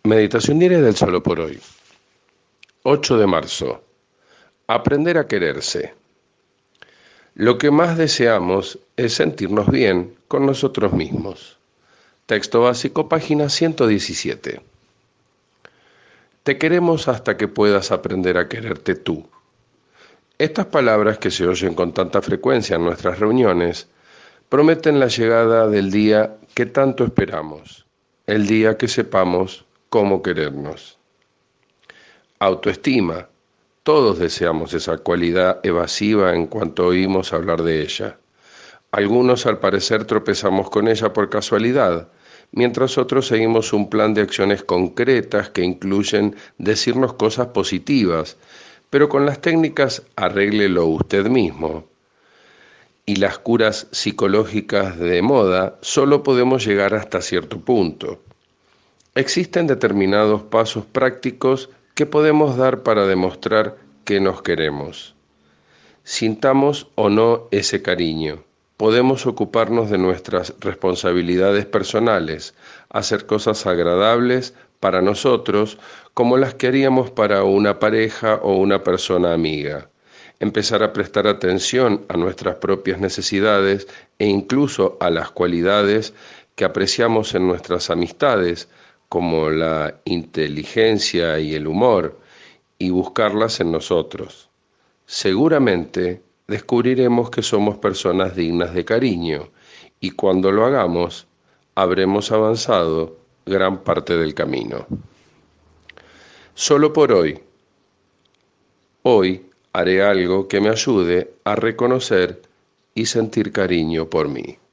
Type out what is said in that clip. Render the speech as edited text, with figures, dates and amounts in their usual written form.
Meditación diaria del solo por hoy. 8 de marzo. Aprender a quererse. Lo que más deseamos es sentirnos bien con nosotros mismos. Texto básico, página 117. Te queremos hasta que puedas aprender a quererte tú. Estas palabras que se oyen con tanta frecuencia en nuestras reuniones prometen la llegada del día que tanto esperamos, el día que sepamos cómo querernos. Autoestima. Todos deseamos esa cualidad evasiva en cuanto oímos hablar de ella. Algunos al parecer tropezamos con ella por casualidad, mientras otros seguimos un plan de acciones concretas que incluyen decirnos cosas positivas, pero con las técnicas arréglelo usted mismo y las curas psicológicas de moda solo podemos llegar hasta cierto punto. Existen determinados pasos prácticos que podemos dar para demostrar que nos queremos. Sintamos o no ese cariño. Podemos ocuparnos de nuestras responsabilidades personales, hacer cosas agradables para nosotros como las que haríamos para una pareja o una persona amiga. Empezar a prestar atención a nuestras propias necesidades e incluso a las cualidades que apreciamos en nuestras amistades, como la inteligencia y el humor, y buscarlas en nosotros. Seguramente descubriremos que somos personas dignas de cariño y cuando lo hagamos, habremos avanzado gran parte del camino. Solo por hoy. Hoy haré algo que me ayude a reconocer y sentir cariño por mí.